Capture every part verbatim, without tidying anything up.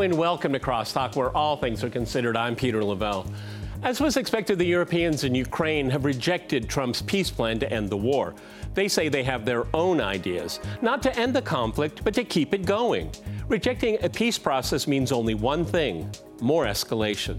and welcome to Crosstalk, where all things are considered. I'm Peter Lavelle. As was expected, the Europeans in Ukraine have rejected Trump's peace plan to end the war. They say they have their own ideas, not to end the conflict, but to keep it going. Rejecting a peace process means only one thing: more escalation.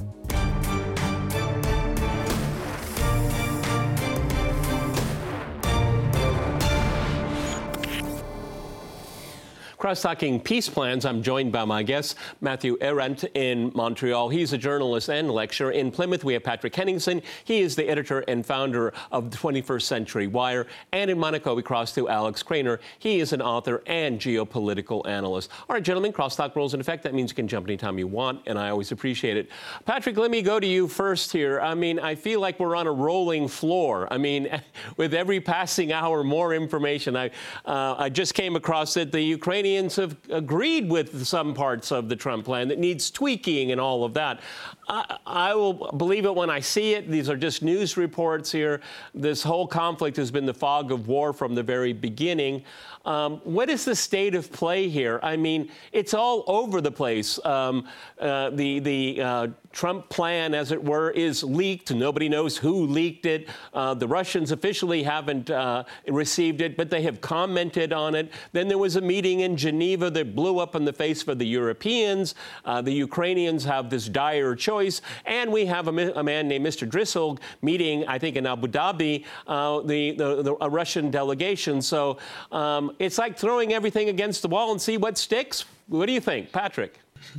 Cross-talking peace plans, I'm joined by my guest, Matthew Arendt in Montreal. He's a journalist and lecturer. In Plymouth, we have Patrick Henningsen. He is the editor and founder of the twenty-first Century Wire. And in Monaco, we cross to Alex Craner. He is an author and geopolitical analyst. All right, gentlemen, crosstalk rules in effect. That means you can jump anytime you want, and I always appreciate it. Patrick, let me go to you first here. I mean, I feel like we're on a rolling floor. I mean, with every passing hour, more information. I, uh, I just came across it. The Ukrainian have agreed with some parts of the Trump plan that needs tweaking and all of that. I, I will believe it when I see it. These are just news reports here. This whole conflict has been the fog of war from the very beginning. Um, what is the state of play here? I mean, it's all over the place. Um, uh, the the uh, Trump plan, as it were, is leaked. Nobody knows who leaked it. Uh, the Russians officially haven't uh, received it, but they have commented on it. Then there was a meeting in Geneva that blew up in the face for the Europeans. Uh, the Ukrainians have this dire choice. And we have a, a man named Mister Driscoll meeting, I think, in Abu Dhabi, uh, the, the, the a Russian delegation. So um, it's like throwing everything against the wall and see what sticks. What do you think, Patrick?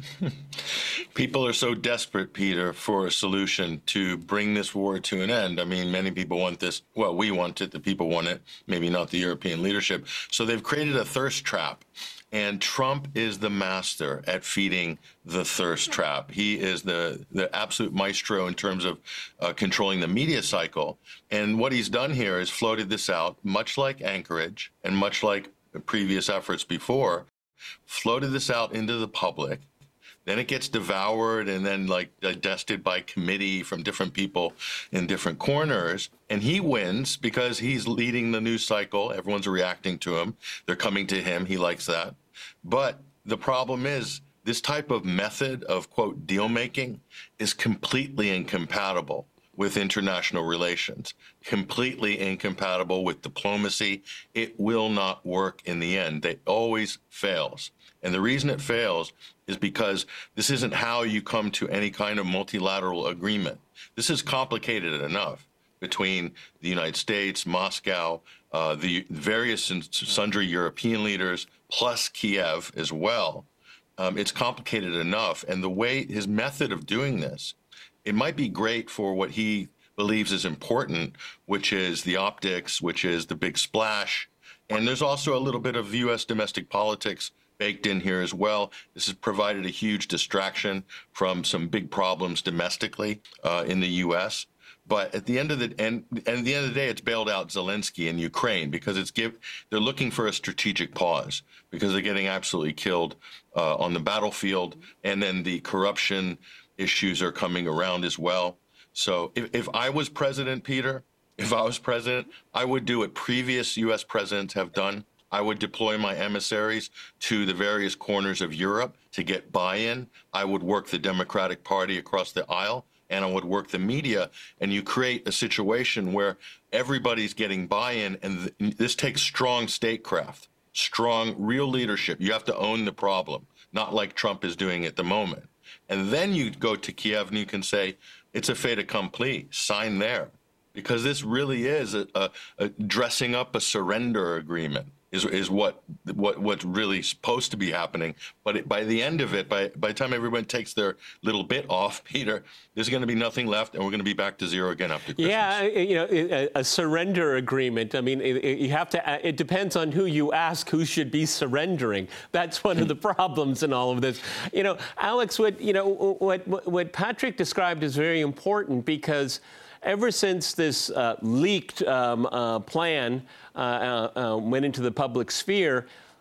People are so desperate, Peter, for a solution to bring this war to an end. I mean, many people want this. Well, we want it. The people want it. Maybe not the European leadership. So they've created a thirst trap. And Trump is the master at feeding the thirst trap. He is the, the absolute maestro in terms of uh, controlling the media cycle. And what he's done here is floated this out, much like Anchorage and much like previous efforts before, floated this out into the public. Then it gets devoured and then like digested by committee from different people in different corners. And he wins because he's leading the news cycle. Everyone's reacting to him. They're coming to him. He likes that. But the problem is this type of method of, quote, deal making is completely incompatible with international relations, completely incompatible with diplomacy. It will not work in the end. It always fails. And the reason it fails is because this isn't how you come to any kind of multilateral agreement. This is complicated enough between the United States, Moscow, uh, the various and sundry European leaders, plus Kiev as well. Um, it's complicated enough. And the way his method of doing this, it might be great for what he believes is important, which is the optics, which is the big splash. And there's also a little bit of U S domestic politics baked in here as well. This has provided a huge distraction from some big problems domestically uh, in the U S. But at the end of the and, and at the end of the day, it's bailed out Zelensky in Ukraine because it's give they're looking for a strategic pause because they're getting absolutely killed uh, on the battlefield, and then the corruption issues are coming around as well. So if, if I was president, Peter, if I was president, I would do what previous U S presidents have done. I would deploy my emissaries to the various corners of Europe to get buy-in. I would work the Democratic Party across the aisle, and I would work the media, and you create a situation where everybody's getting buy-in, and th- this takes strong statecraft, strong, real leadership. You have to own the problem, not like Trump is doing at the moment. And then you go to Kiev and you can say, it's a fait accompli, sign there. Because this really is a, a, a dressing up a surrender agreement. Is, is what what what's really supposed to be happening. But it, by the end of it, by, by the time everyone takes their little bit off, Peter, there's going to be nothing left, and we're going to be back to zero again after Christmas. Yeah, you know, a, a surrender agreement. I mean, it, it, you have to. It depends on who you ask who should be surrendering. That's one of the problems in all of this. You know, Alex, what you know, what what Patrick described is very important because ever since this uh, leaked um, uh, plan uh, uh, uh, went into the public sphere,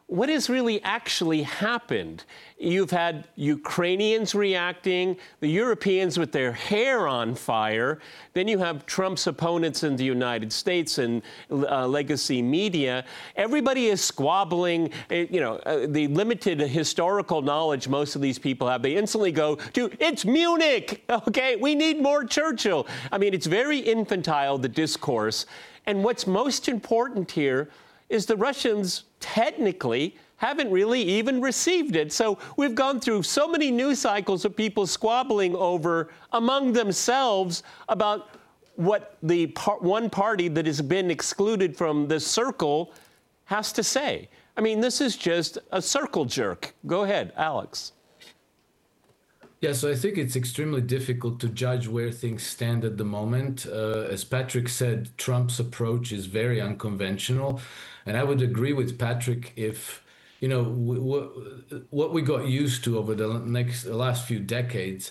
what has really actually happened? You've had Ukrainians reacting, the Europeans with their hair on fire. Then you have Trump's opponents in the United States and uh, legacy media. Everybody is squabbling. You know, uh, the limited historical knowledge most of these people have, they instantly go to, it's Munich, okay? We need more Churchill. I mean, it's very infantile, the discourse. And what's most important here is the Russians technically haven't really even received it. So we've gone through so many news cycles of people squabbling over among themselves about what the par- one party that has been excluded from the circle has to say. I mean, this is just a circle jerk. Go ahead, Alex. Yeah, so I think it's extremely difficult to judge where things stand at the moment. Uh, as Patrick said, Trump's approach is very unconventional. And I would agree with Patrick if, you know, w- w- what we got used to over the next the last few decades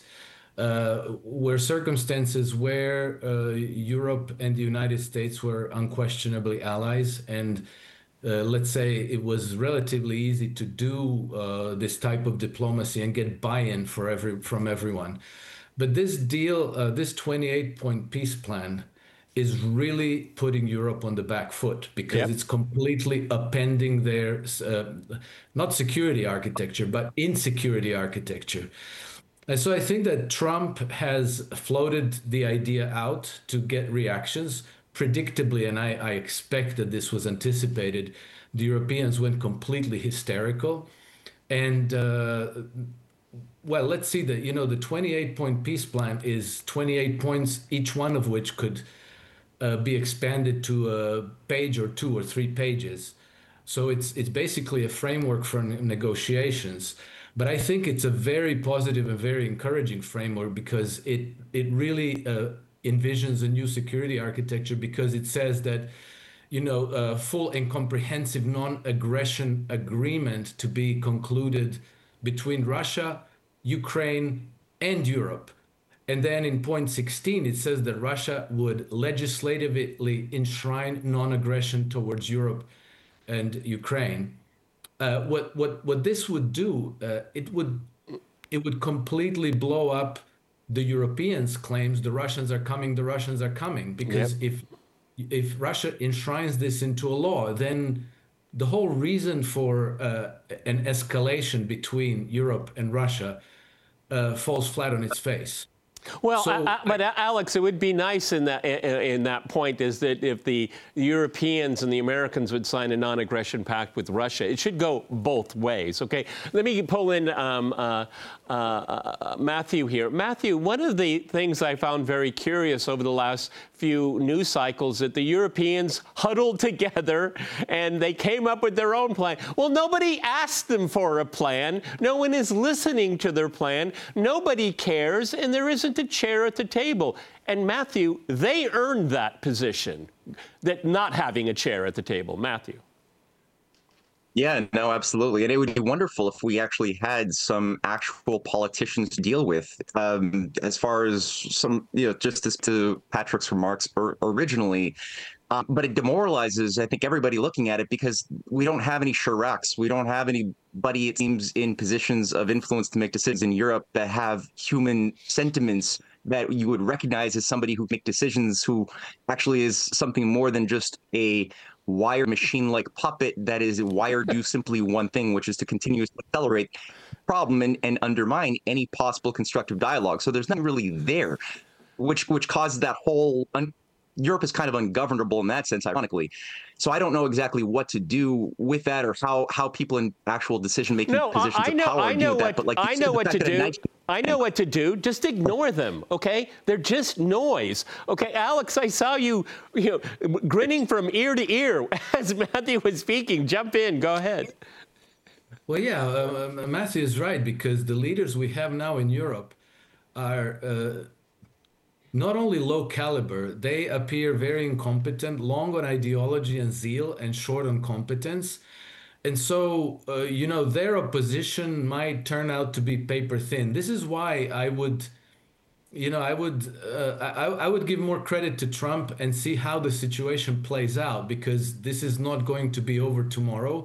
uh, were circumstances where uh, Europe and the United States were unquestionably allies. And Uh, let's say it was relatively easy to do uh, this type of diplomacy and get buy-in for every from everyone. But this deal, uh, this twenty-eight point peace plan, is really putting Europe on the back foot because yep. it's completely upending their uh, not security architecture, but insecurity architecture. And so I think that Trump has floated the idea out to get reactions. Predictably, and I, I expect that this was anticipated, the Europeans went completely hysterical. And, uh, well, let's see that, you know, the twenty-eight point peace plan is twenty-eight points, each one of which could uh, be expanded to a page or two or three pages. So it's it's basically a framework for negotiations. But I think it's a very positive and very encouraging framework because it, it really uh, envisions a new security architecture because it says that, you know, a full and comprehensive non-aggression agreement to be concluded between Russia, Ukraine, and Europe. And then in point sixteen, it says that Russia would legislatively enshrine non-aggression towards Europe and Ukraine. Uh, what what what this would do, uh, it would it would completely blow up the Europeans' claims the Russians are coming, the Russians are coming. Because yep. if if Russia enshrines this into a law, then the whole reason for uh, an escalation between Europe and Russia uh, falls flat on its face. Well, so, I, I, but Alex, it would be nice in that in, in that point is that if the Europeans and the Americans would sign a non-aggression pact with Russia, it should go both ways. Okay, let me pull in um, uh, uh, Matthew here. Matthew, one of the things I found very curious over the last few news cycles that the Europeans huddled together and they came up with their own plan. Well, nobody asked them for a plan. No one is listening to their plan. Nobody cares, and there isn't a chair at the table. And Matthew, they earned that position, that not having a chair at the table. Matthew. Yeah, no, absolutely. And it would be wonderful if we actually had some actual politicians to deal with. Um, as far as some, you know, just as to Patrick's remarks or, originally, um, but it demoralizes, I think, everybody looking at it because we don't have any Chiracs. We don't have anybody, it seems, in positions of influence to make decisions in Europe that have human sentiments that you would recognize as somebody who make decisions who actually is something more than just a wired machine-like puppet that is wired to do simply one thing, which is to continuously accelerate problem and, and undermine any possible constructive dialogue. So there's nothing really there, which which causes that whole un- Europe is kind of ungovernable in that sense, ironically. So I don't know exactly what to do with that or how how people in actual decision-making no, positions I know, of power I know do what, that. But like I know what to do. Nice- I know what to do. Just ignore them, okay? They're just noise. Okay, Alex, I saw you, you know, grinning from ear to ear as Matthew was speaking. Jump in. Go ahead. Well, yeah, uh, Matthew is right, because the leaders we have now in Europe are uh, not only low caliber, they appear very incompetent, long on ideology and zeal, and short on competence. And so, uh, you know, their opposition might turn out to be paper thin. This is why I would, you know, I would, uh, I, I would give more credit to Trump and see how the situation plays out, because this is not going to be over tomorrow.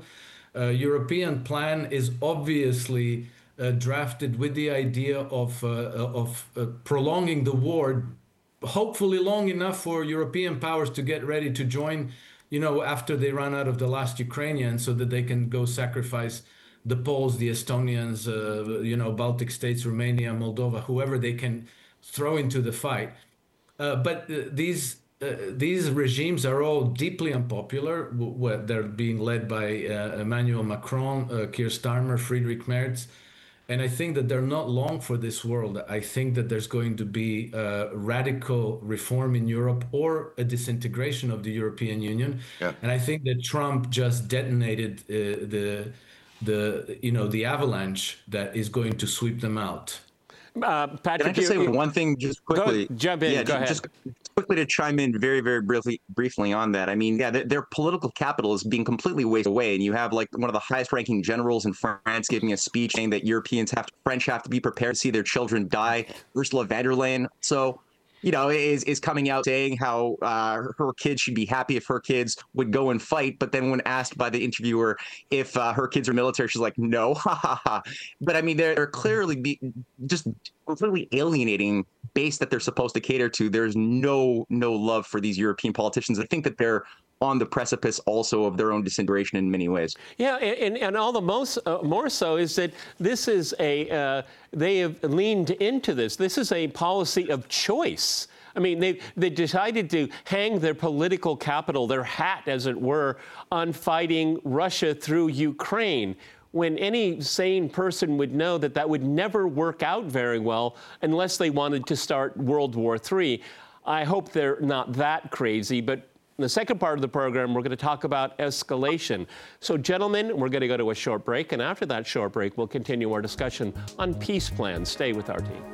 uh, European plan is obviously uh, drafted with the idea of, uh, of uh, prolonging the war, hopefully long enough for European powers to get ready to join, you know, after they run out of the last Ukrainians, so that they can go sacrifice the Poles, the Estonians, uh, you know, Baltic states, Romania, Moldova, whoever they can throw into the fight. Uh, but uh, these uh, these regimes are all deeply unpopular. W- they're being led by uh, Emmanuel Macron, uh, Keir Starmer, Friedrich Merz. And I think that they're not long for this world. I think that there's going to be uh, radical reform in Europe or a disintegration of the European Union. Yeah. And I think that Trump just detonated uh, the the you know the avalanche that is going to sweep them out. Uh, Patrick, Can I just you, say you, one thing just quickly? Go, jump in. Yeah, go just, ahead. just quickly to chime in very, very briefly, briefly on that. I mean, yeah, their, their political capital is being completely wasted away, and you have like one of the highest-ranking generals in France giving a speech saying that Europeans have to, French have to be prepared to see their children die. Ursula von der Leyen. So, you know, is is coming out saying how uh, her kids should be happy if her kids would go and fight. But then when asked by the interviewer if uh, her kids are military, she's like, no, ha ha ha. But I mean, they're, they're clearly be just completely alienating base that they're supposed to cater to. There's no no love for these European politicians. I think that they're on the precipice also of their own disintegration in many ways. Yeah, and, and all the most uh, more so is that this is a, uh, they have leaned into this. This is a policy of choice. I mean, they they decided to hang their political capital, their hat, as it were, on fighting Russia through Ukraine, when any sane person would know that that would never work out very well unless they wanted to start World War Three. I hope they're not that crazy, but in the second part of the program, we're going to talk about escalation. So, gentlemen, we're going to go to a short break, and after that short break, we'll continue our discussion on peace plans. Stay with our team.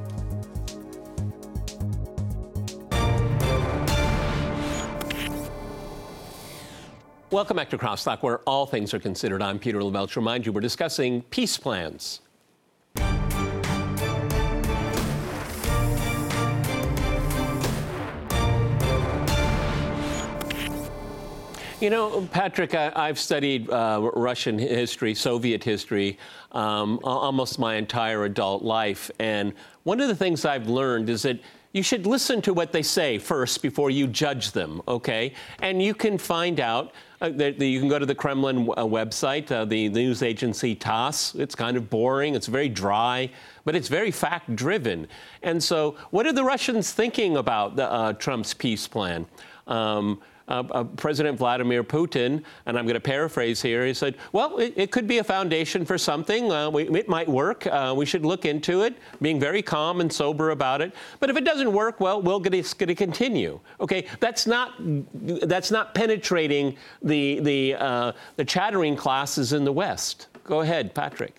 Welcome back to Crosstalk, where all things are considered. I'm Peter Lavelle. To remind you, we're discussing peace plans. You know, Patrick, I, I've studied uh, Russian history, Soviet history, um, almost my entire adult life. And one of the things I've learned is that you should listen to what they say first before you judge them, okay? And you can find out, uh, that, that you can go to the Kremlin uh, website, uh, the news agency TASS. It's kind of boring, it's very dry, but it's very fact-driven. And so what are the Russians thinking about the, uh, Trump's peace plan? Um, Uh, uh, President Vladimir Putin, and I'm going to paraphrase here, he said, well, it, it could be a foundation for something. Uh, we, it might work. Uh, we should look into it, being very calm and sober about it. But if it doesn't work, well, we're going to continue. Okay, that's not that's not penetrating the the uh, the chattering classes in the West. Go ahead, Patrick.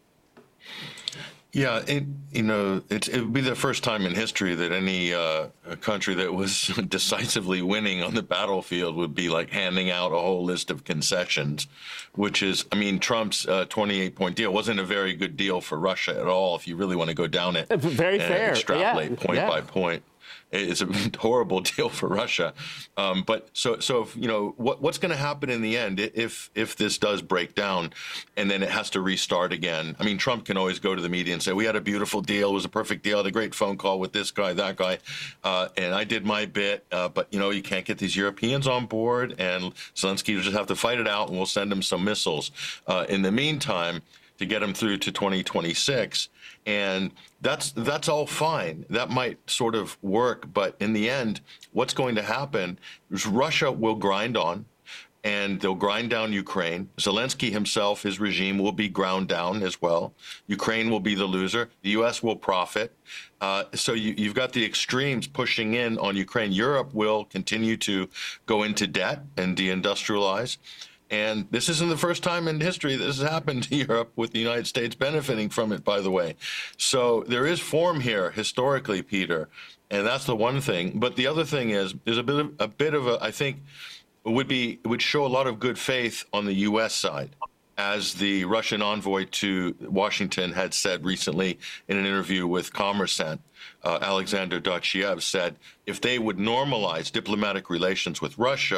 Yeah, it, you know, it, it would be the first time in history that any uh, country that was decisively winning on the battlefield would be like handing out a whole list of concessions, which is, I mean, Trump's uh, twenty-eight point deal wasn't a very good deal for Russia at all, if you really want to go down it. Very and fair. Extrapolate Yeah. point yeah. by point. It's a horrible deal for Russia. Um, but so, so if, you know, what, what's going to happen in the end if if this does break down and then it has to restart again? I mean, Trump can always go to the media and say, we had a beautiful deal. It was a perfect deal. I had a great phone call with this guy, that guy. Uh, and I did my bit. Uh, but, you know, you can't get these Europeans on board. And Zelensky will just have to fight it out, and we'll send him some missiles. Uh, in the meantime, to get him through to twenty twenty-six. And that's that's all fine. That might sort of work. But in the end, what's going to happen is Russia will grind on, and they'll grind down Ukraine. Zelensky himself, his regime, will be ground down as well. Ukraine will be the loser. The U S will profit. Uh, so you, you've got the extremes pushing in on Ukraine. Europe will continue to go into debt and deindustrialize. And this isn't the first time in history this has happened to Europe, with the United States benefiting from it, by the way. So there is form here historically, Peter, and that's the one thing. But the other thing is, there's a bit of a bit of a, I think, would be would show a lot of good faith on the U S side, as the Russian envoy to Washington had said recently in an interview with Kommersant. Uh, Alexander Dovzhiev said if they would normalize diplomatic relations with Russia,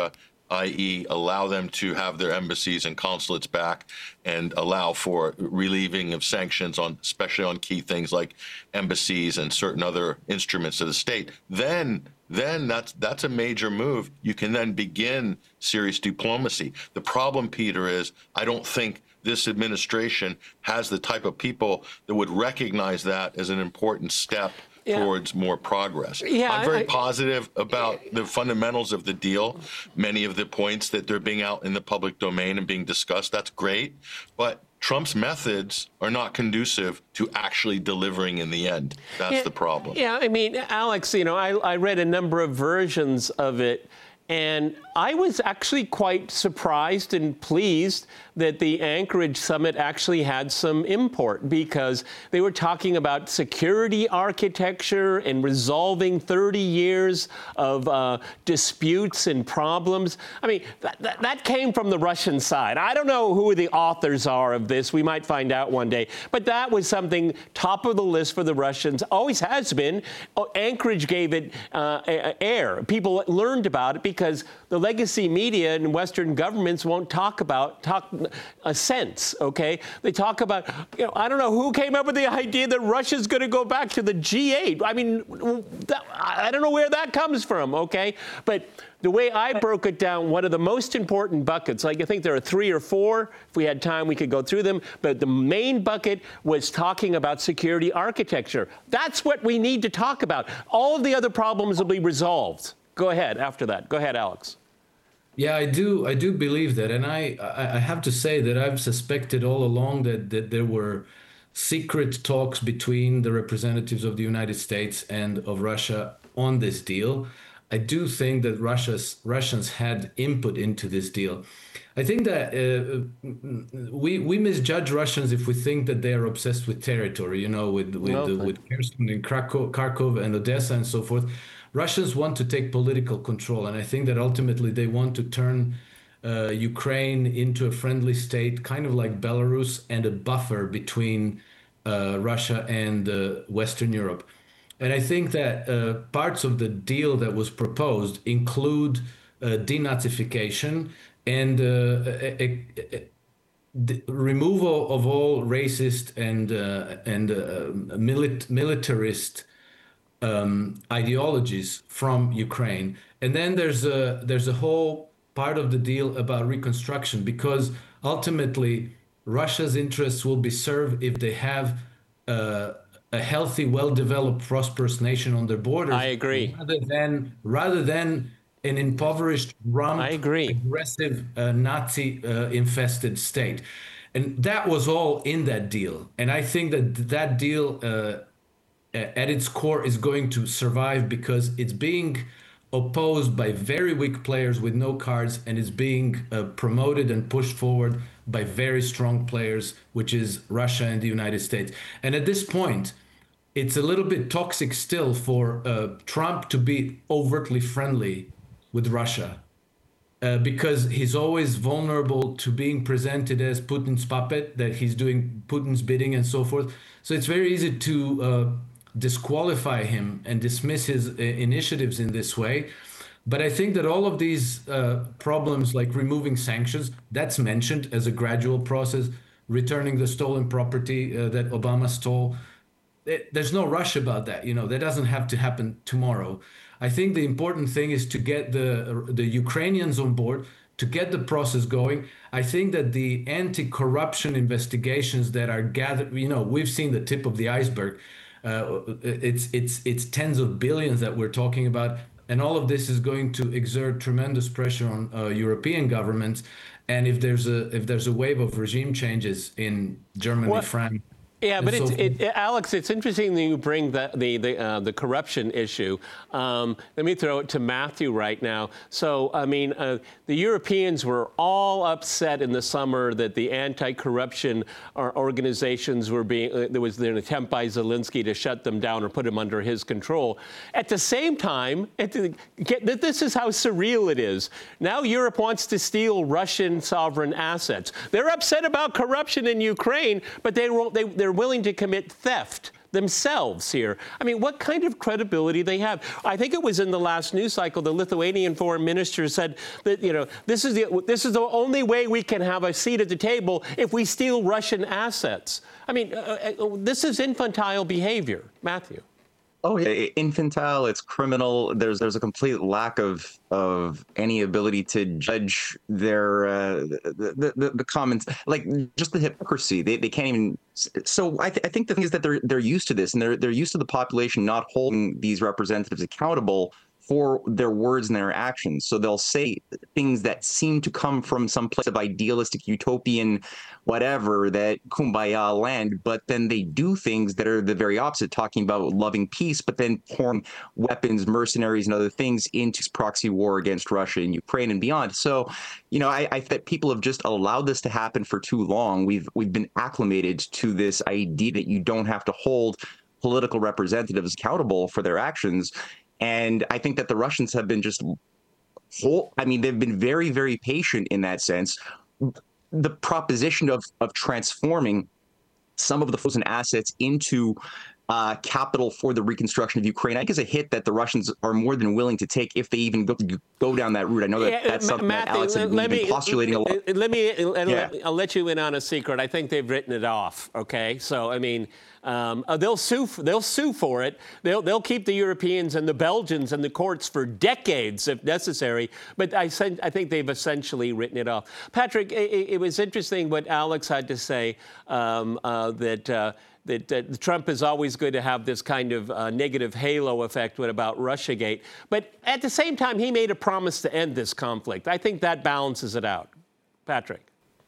that is allow them to have their embassies and consulates back and allow for relieving of sanctions on, especially on key things like embassies and certain other instruments of the state, then then that's that's a major move. You can then begin serious diplomacy. The problem, Peter, is I don't think this administration has the type of people that would recognize that as an important step yeah. towards more progress. Yeah, I'm very I, positive about the fundamentals of the deal. Many of the points that they're being out in the public domain and being discussed, that's great. But Trump's methods are not conducive to actually delivering in the end. That's yeah, the problem. Yeah, I mean, Alex, you know, I, I read a number of versions of it, and I was actually quite surprised and pleased that the Anchorage summit actually had some import, because they were talking about security architecture and resolving thirty years of uh, disputes and problems. I mean, that, that, that came from the Russian side. I don't know who the authors are of this. We might find out one day. But that was something top of the list for the Russians, always has been. Anchorage gave it uh, air. People learned about it because the legacy media and Western governments won't talk about talk a sense. Okay, they talk about, you know, I don't know who came up with the idea that Russia's going to go back to the G eight. I mean, that, I don't know where that comes from. Okay, but the way I broke it down, one of the most important buckets, like I think there are three or four. If we had time, we could go through them. But the main bucket was talking about security architecture. That's what we need to talk about. All of the other problems will be resolved. Go ahead after that. Go ahead, Alex. Yeah, I do. I do believe that, and I, I have to say that I've suspected all along that that there were secret talks between the representatives of the United States and of Russia on this deal. I do think that Russia's Russians had input into this deal. I think that uh, we we misjudge Russians if we think that they are obsessed with territory. You know, with with okay. uh, with Kherson and Krakow, Kharkov and Odessa and so forth. Russians want to take political control, and I think that ultimately they want to turn uh, Ukraine into a friendly state, kind of like Belarus, and a buffer between uh, Russia and uh, Western Europe. And I think that uh, parts of the deal that was proposed include uh, denazification and uh, a, a, a, the removal of all racist and uh, and uh, milit- militarist Um, ideologies from Ukraine. And then there's a there's a whole part of the deal about reconstruction, because ultimately Russia's interests will be served if they have uh, a healthy, well-developed, prosperous nation on their borders. I agree. Rather than rather than an impoverished, rump, I agree. aggressive, uh, Nazi-infested uh, state. And that was all in that deal. And I think that that deal uh, at its core is going to survive because it's being opposed by very weak players with no cards, and is being uh, promoted and pushed forward by very strong players, which is Russia and the United States. And at this point, it's a little bit toxic still for uh, Trump to be overtly friendly with Russia, uh, because he's always vulnerable to being presented as Putin's puppet, that he's doing Putin's bidding and so forth. So it's very easy to uh, disqualify him and dismiss his uh, initiatives in this way. But I think that all of these uh, problems, like removing sanctions, that's mentioned as a gradual process, returning the stolen property uh, that Obama stole. It, there's no rush about that. You know, that doesn't have to happen tomorrow. I think the important thing is to get the the Ukrainians on board, to get the process going. I think that the anti-corruption investigations that are gathered, you know, we've seen the tip of the iceberg. Uh, it's it's it's tens of billions that we're talking about, and all of this is going to exert tremendous pressure on uh, European governments. And if there's a if there's a wave of regime changes in Germany, what? France. Yeah, but so it's, it, Alex, it's interesting that you bring the the the, uh, the corruption issue. Um, let me throw it to Matthew right now. So, I mean, uh, the Europeans were all upset in the summer that the anti-corruption organizations were being, uh, there was an attempt by Zelensky to shut them down or put them under his control. At the same time, at the, get, this is how surreal it is. Now Europe wants to steal Russian sovereign assets. They're upset about corruption in Ukraine, but they won't, they, they're They're willing to commit theft themselves here. I mean, what kind of credibility they have? I think it was in the last news cycle, the Lithuanian foreign minister said that, you know, this is the this is the only way we can have a seat at the table if we steal Russian assets. I mean, uh, uh, this is infantile behavior, Matthew. Oh, yeah, infantile. It's criminal. There's there's a complete lack of of any ability to judge their uh, the, the the comments, like just the hypocrisy. They they can't even. So I th- I think the thing is that they're they're used to this, and they're they're used to the population not holding these representatives accountable for their words and their actions. So they'll say things that seem to come from some place of idealistic, utopian, whatever, that kumbaya land, but then they do things that are the very opposite, talking about loving peace, but then pouring weapons, mercenaries, and other things into this proxy war against Russia and Ukraine and beyond. So, you know, I, I think people have just allowed this to happen for too long. We've we've been acclimated to this idea that you don't have to hold political representatives accountable for their actions. And I think that the Russians have been just, whole, I mean, they've been very, very patient in that sense. The proposition of of transforming some of the frozen assets into uh, capital for the reconstruction of Ukraine, I think is a hit that the Russians are more than willing to take if they even go, go down that route. I know that yeah, that's something Matthew, that Alex has been me, postulating a lot. Let me, yeah. I'll let you in on a secret. I think they've written it off, okay? So, I mean, um, they'll sue they'll sue for it. They'll, they'll keep the Europeans and the Belgians in the courts for decades if necessary, but I, I think they've essentially written it off. Patrick, it, it was interesting what Alex had to say, um, uh, that uh, that uh, Trump is always going to have this kind of uh, negative halo effect about Russiagate. But at the same time, he made a promise to end this conflict. I think that balances it out. Patrick.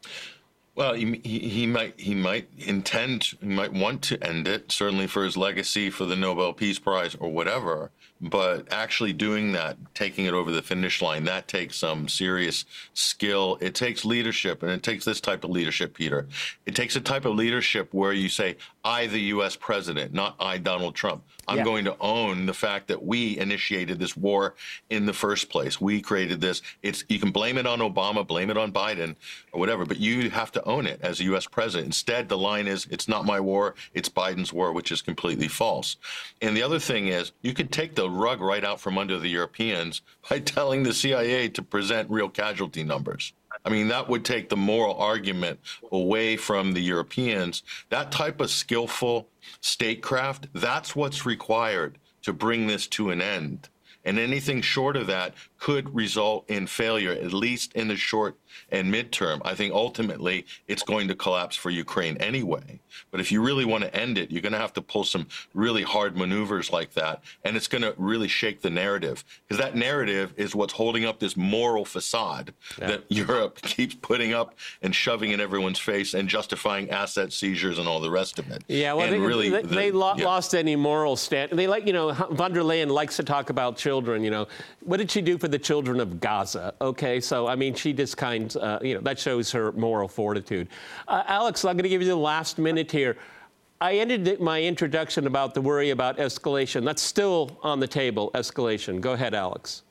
Well, he, he, he might he might intend, he might want to end it, certainly for his legacy, for the Nobel Peace Prize or whatever. But actually doing that, taking it over the finish line, that takes some serious skill. It takes leadership, and it takes this type of leadership, Peter. It takes a type of leadership where you say, I, the U S president, not I, Donald Trump. I'm yeah. going to own the fact that we initiated this war in the first place. We created this. It's you can blame it on Obama, blame it on Biden, or whatever, but you have to own it as a U S president. Instead, the line is, it's not my war, it's Biden's war, which is completely false. And the other thing is, you could take the rug right out from under the Europeans by telling the C I A to present real casualty numbers. I mean, that would take the moral argument away from the Europeans. That type of skillful statecraft, that's what's required to bring this to an end. And anything short of that could result in failure, at least in the short and midterm. I think ultimately it's going to collapse for Ukraine anyway. But if you really want to end it, you're going to have to pull some really hard maneuvers like that. And it's going to really shake the narrative, because that narrative is what's holding up this moral facade yeah. that Europe keeps putting up and shoving in everyone's face and justifying asset seizures and all the rest of it. Yeah, well, and they, really, they, the, they lo- yeah. lost any moral stand. They like, you know, von der Leyen likes to talk about children, you know. What did she do for the children of Gaza? Okay, so, I mean, she just kind of, uh, you know, that shows her moral fortitude. Uh, Alex, I'm going to give you the last minute here. I ended my introduction about the worry about escalation. That's still on the table, escalation. Go ahead, Alex.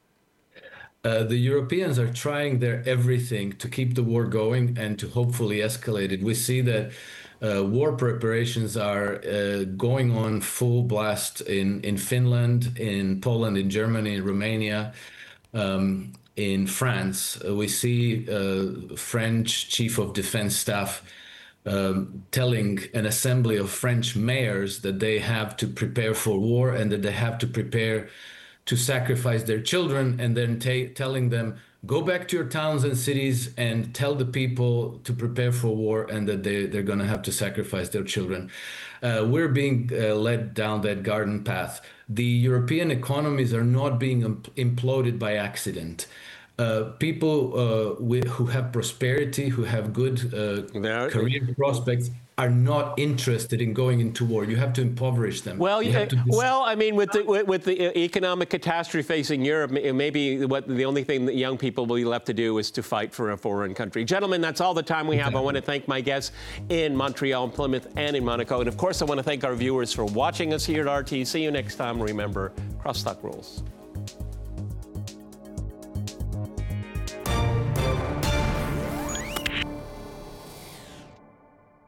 Uh, the Europeans are trying their everything to keep the war going and to hopefully escalate it. We see that uh, war preparations are uh, going on full blast in, in Finland, in Poland, in Germany, in Romania, um, in France. Uh, we see uh, French Chief of Defense Staff Um, telling an assembly of French mayors that they have to prepare for war and that they have to prepare to sacrifice their children, and then ta- telling them, go back to your towns and cities and tell the people to prepare for war and that they, they're going to have to sacrifice their children. Uh, we're being uh, led down that garden path. The European economies are not being imp- imploded by accident. Uh, people uh, with, who have prosperity, who have good uh, career prospects, are not interested in going into war. You have to impoverish them. Well, you have to well, I mean, with the with, with the economic catastrophe facing Europe, maybe what the only thing that young people will be left to do is to fight for a foreign country. Gentlemen, that's all the time we have. Exactly. I want to thank my guests in Montreal, Plymouth, and in Monaco, and of course, I want to thank our viewers for watching us here at R T. See you next time. Remember, crosstalk rules.